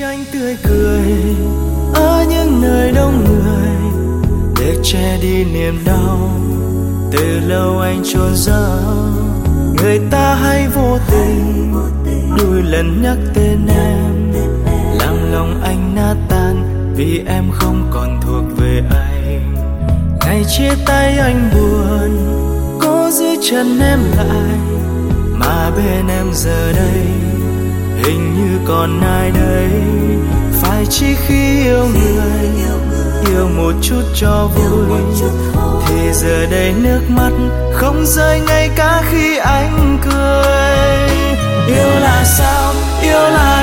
anh tươi cười ở những nơi đông người để che đi niềm đau. Từ lâu anh chôn giấu, người ta hay vô tình đôi lần nhắc tên em, làm lòng anh nát tan vì em không còn thuộc về anh. Ngày chia tay anh buồn, cố giữ chân em lại, mà bên em giờ đây hình như còn ai đây. Phải chỉ khi yêu người, yêu một chút cho vui, thì giờ đây nước mắt không rơi ngay cả khi anh cười. Yêu là sao, yêu là